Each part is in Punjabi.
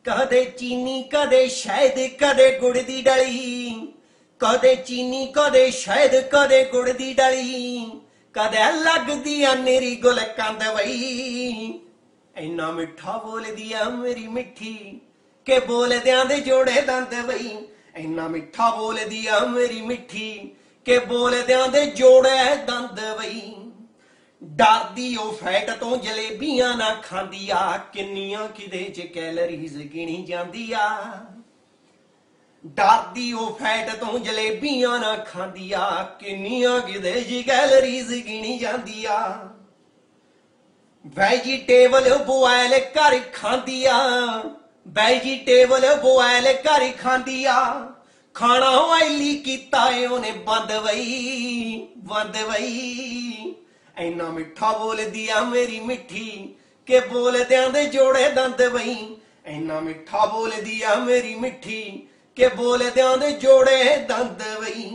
ਕਦੇ ਚੀਨੀ ਕਦੇ ਸ਼ਹਿਦ ਕਦੇ ਗੁੜ ਦੀ ਡਲੀ, ਕਦੇ ਚੀਨੀ ਕਦੇ ਸ਼ਹਿਦ ਕਦੇ ਗੁੜ ਦੀ ਡਲੀ, ਕਦੇ ਲੱਗਦੀ ਆ ਮੇਰੀ ਗੁਲਕੰਦ ਵਈ। ਇੰਨਾ ਮਿੱਠਾ ਬੋਲਦੀ ਆ ਮੇਰੀ ਮਿੱਠੀ ਕਿ ਬੋਲਦਿਆਂ ਦੇ ਜੋੜੇ ਦੰਦ ਵਈ। ਇੰਨਾ ਮਿੱਠਾ ਬੋਲਦੀ ਆ ਮੇਰੀ ਮਿੱਠੀ ਕਿ ਬੋਲਦਿਆਂ ਦੇ ਜੋੜੇ ਦੰਦ ਵਈ। ਡਰਦੀ ਉਹ ਫੈਟ ਤੋਂ ਜਲੇਬੀਆਂ ਨਾ ਖਾਂਦੀ ਆ, ਕਿੰਨੀਆਂ ਕਿਦੇ ਚ ਕੈਲਰੀਜ਼ ਗਿਣੀ ਜਾਂਦੀ ਆ। ਡਰਦੀ ਉਹ ਫੈਟ ਤੋਂ ਜਲੇਬੀਆਂ ਨਾ ਖਾਂਦੀ ਆ, ਕਿੰਨੀਆਂ ਕਿਦੇ ਚ ਕੈਲਰੀਜ਼ ਗਿਣੀ ਜਾਂਦੀ ਆ। ਵੈਜੀਟੇਬਲ ਬੋਇਲ ਕਰ ਖਾਂਦੀ ਆ, ਵੈਜੀਟੇਬਲ ਬੋਇਲ ਕਰ ਖਾਂਦੀ ਆ। ਖਾਣਾ ਆਇਲੀ ਕੀਤਾ ਏ ਉਹਨੇ ਬੰਦ ਵਈ, ਬੰਦ ਵਈ। ਇੰਨਾ ਮਿੱਠਾ ਬੋਲਦੀ ਆ ਮੇਰੀ ਮਿੱਠੀ ਕਿ ਬੋਲਦਿਆਂ ਦੇ ਜੋੜੇ ਦੰਦ ਵਈ। ਇੰਨਾ ਮਿੱਠਾ ਬੋਲਦੀ ਆ ਮੇਰੀ ਮਿੱਠੀ ਕਿ ਬੋਲਦਿਆਂ ਦੇ ਜੋੜੇ ਦੰਦ ਵਈ।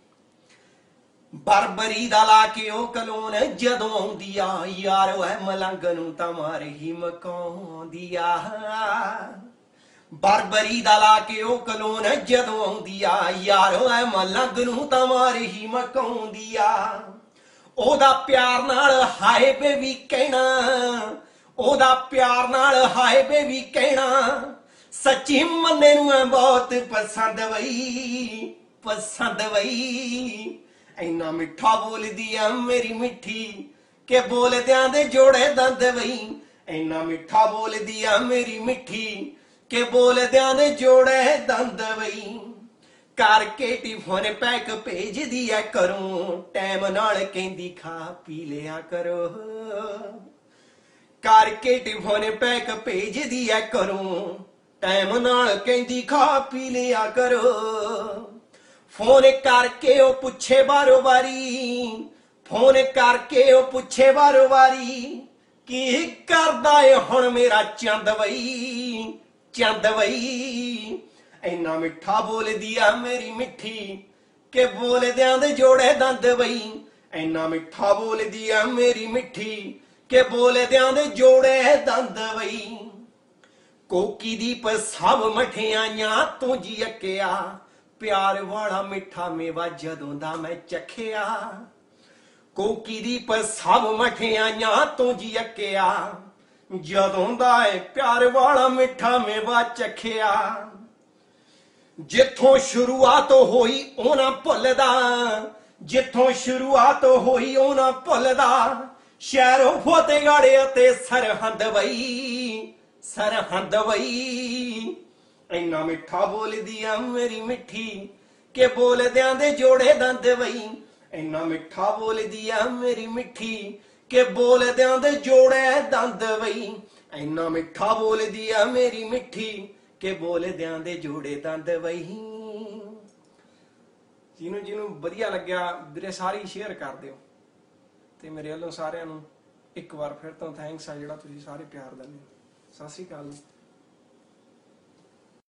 ਬਰਬਰੀ ਦਾ ਲਾ ਕੇ ਉਹ ਕਲੋਨ ਜਦੋਂ ਆਉਂਦੀ ਆ, ਯਾਰ ਉਹ ਮਲੰਗ ਨੂੰ ਤਾਂ ਮਾਰ ਹੀ ਮਕਾਉਂਦੀ ਆ। ਬਰਬਰੀ ਦਾ ਲਾ ਕੇ ਉਹ ਕਲੋਨ ਜਦੋਂ ਆਉਂਦੀ ਆ, ਯਾਰ ਉਹ ਮਲੰਗ ਨੂੰ ਤਾਂ ਮਾਰ ਹੀ ਮਕਾਉਂਦੀ ਆ। ਉਹਦਾ ਪਿਆਰ ਨਾਲ ਹਾਏ ਬੇਬੀ ਕਹਿਣਾ, ਉਹਦਾ ਪਿਆਰ ਨਾਲ ਹਾਏ ਬੇਬੀ ਕਹਿਣਾ। ਸੱਚੀ ਮੰਨੇ ਨੂੰ ਬਹੁਤ ਪਸੰਦ ਵਈ, ਪਸੰਦ ਵਈ। ਇੰਨਾ ਮਿੱਠਾ ਬੋਲਦੀ ਆ ਮੇਰੀ ਮਿੱਠੀ ਕਿ ਬੋਲਦਿਆਂ ਦੇ ਜੋੜੇ ਦੰਦ ਵਈ। ਇੰਨਾ ਮਿੱਠਾ ਬੋਲਦੀ ਆ ਮੇਰੀ ਮਿੱਠੀ ਕਿ ਬੋਲਦਿਆਂ ਦੇ ਜੋੜੇ ਦੰਦ ਵਈ। ਕਰਕੇ ਟਿਫਨ ਪੈਕ ਭੇਜਦੀ ਐ ਕਰੂੰ, ਟਾਈਮ ਨਾਲ ਕਹਿੰਦੀ ਖਾ ਪੀ ਲਿਆ ਕਰੋ। ਕਰਕੇ ਟਿਫਨ ਪੈਕ ਭੇਜਦੀ ਐ ਕਰੂੰ, ਟਾਈਮ ਨਾਲ ਕਹਿੰਦੀ ਖਾ ਪੀ ਲਿਆ ਕਰੋ। ਫੋਨ ਕਰਕੇ ਉਹ ਪੁੱਛੇ ਬਾਰੋ ਬਾਰੀ, ਫੋਨ ਕਰਕੇ ਉਹ ਪੁੱਛੇ ਬਾਰੋ ਬਾਰੀ। ਕੀ ਕਰਦਾ ਏ ਹੁਣ ਮੇਰਾ ਚੰਦ ਵਈ, ਚੰਦ ਵਈ। ਇੰਨਾ ਮਿੱਠਾ ਬੋਲਦੀ ਆ ਮੇਰੀ ਮਿੱਠੀ ਕਿ ਬੋਲਦਿਆਂ ਦੇ ਜੋੜੇ ਦੰਦ ਵਈ। ਇੰਨਾ ਮਿੱਠਾ ਬੋਲਦੀ ਆ ਮੇਰੀ ਮਿੱਠੀ ਕਿ ਬੋਲਦਿਆਂ ਦੇ ਜੋੜੇ ਦੰਦ ਵਈ। ਕੋਕੀ ਦੀਪ ਸਭ ਮਠਿਆਈਆਂ ਤੂੰ ਜੀ ਅੱਕਿਆ, ਪਿਆਰ ਵਾਲਾ ਮਿੱਠਾ ਮੇਵਾ ਜਦੋਂ ਦਾ ਮੈਂ ਚੱਖਿਆ। ਕੋਕੀ ਦੀਪ ਸਭ ਮਠਿਆਈਆਂ ਤੂੰ ਜੀ ਅੱਕਿਆ, ਜਦੋਂ ਦਾ ਏ ਪਿਆਰ ਵਾਲਾ ਮਿੱਠਾ ਮੇਵਾ ਚੱਖਿਆ। ਜਿੱਥੋਂ ਸ਼ੁਰੂਆਤ ਹੋਈ ਉਹ ਨਾ ਭੁੱਲਦਾ, ਜਿੱਥੋਂ ਸ਼ੁਰੂਆਤ ਹੋਈ ਉਹ ਨਾ ਭੁੱਲਦਾ। ਸ਼ਹਿਰੋਂ ਫਤਿਹਗੜ੍ਹ ਅਤੇ ਸਰਹੰਦ ਵਈ, ਸਰਹੰਦ ਵਈ। ਇੰਨਾ ਮਿੱਠਾ ਬੋਲਦੀ ਆ ਮੇਰੀ ਮਿੱਠੀ ਕਿ ਬੋਲਦਿਆਂ ਦੇ ਜੋੜੇ ਦੰਦ ਵਈ। ਇੰਨਾ ਮਿੱਠਾ ਬੋਲਦੀ ਆ ਮੇਰੀ ਮਿੱਠੀ ਕਿ ਬੋਲਦਿਆਂ ਦੇ ਜੋੜੇ ਦੰਦ ਵਈ। ਇੰਨਾ ਮਿੱਠਾ ਬੋਲਦੀ ਆ ਮੇਰੀ ਮਿੱਠੀ ਕਿ ਬੋਲਦਿਆਂ ਦੇ ਜੋੜੇ ਦੰਦ ਵਈ। ਜਿਹਨੂੰ ਜਿਹਨੂੰ ਵਧੀਆ ਲੱਗਿਆ ਵੀਰੇ ਸਾਰੀ ਸ਼ੇਅਰ ਕਰ ਦਿਓ, ਤੇ ਮੇਰੇ ਵੱਲੋਂ ਸਾਰਿਆਂ ਨੂੰ ਇੱਕ ਵਾਰ ਫਿਰ ਤੋਂ ਥੈਂਕਸ ਆ ਜਿਹੜਾ ਤੁਸੀਂ ਸਾਰੇ ਪਿਆਰ ਦਿੰਦੇ ਹੋ। ਸਤਿ ਸ਼੍ਰੀ ਅਕਾਲ।